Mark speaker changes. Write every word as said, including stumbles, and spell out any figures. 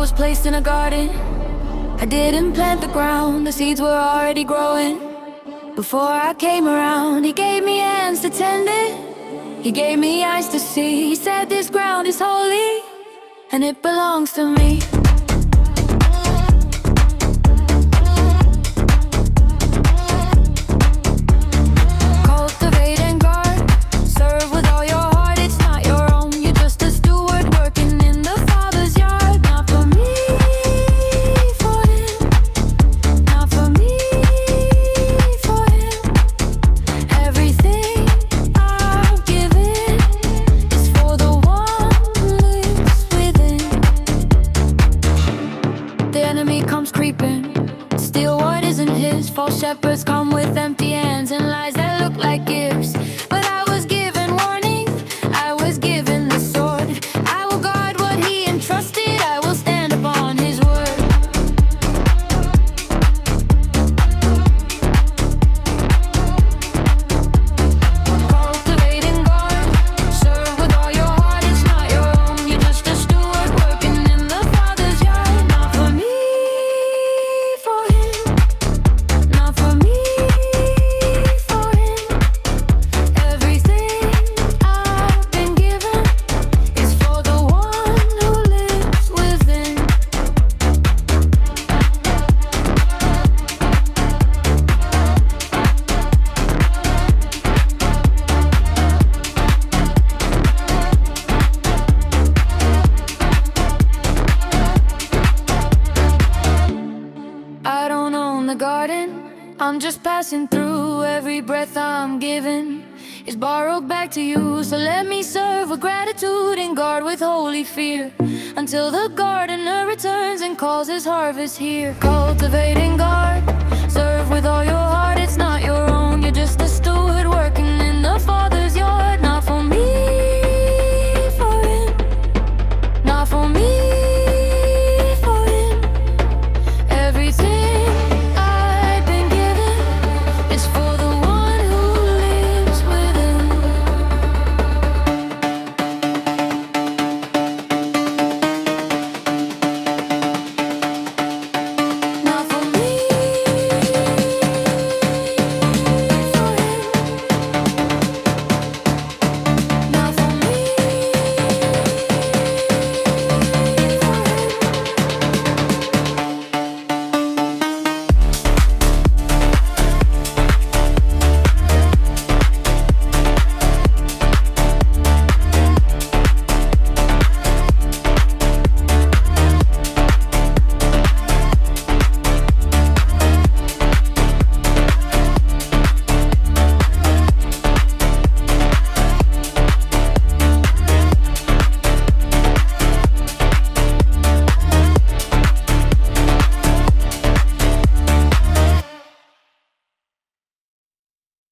Speaker 1: was placed in a garden. I didn't plant the ground, the seeds were already growing. Before I came around, he gave me hands to tend it. He gave me eyes to see. He said this ground is holy, and it belongs to me. Cultivate and guard, serve with all your heart. It's not your own, you're just a steward working in the Father's yard. Not for me, for him. Not for me, for him. Everything I've given is for the one who lives within. The enemy comes creeping, steal what isn't his. False shepherds come with empty hands and lies that look like gifts. But I was given warning, I was given the sword. I will guard what he entrusted, I will stand upon his word. Cultivate and guard, serve with all your heart. It's not your own, you're just a steward working in the Father's yard. Not for me, for him. Not for me, for him. Everything I've been given is for the one who lives within. I don't own the garden, I'm just passing through. Every breath I'm given is borrowed back to you. So let me serve with gratitude and guard with holy fear, until the gardener returns and calls his harvest here. Cultivate and guard, serve with all your heart. It's not your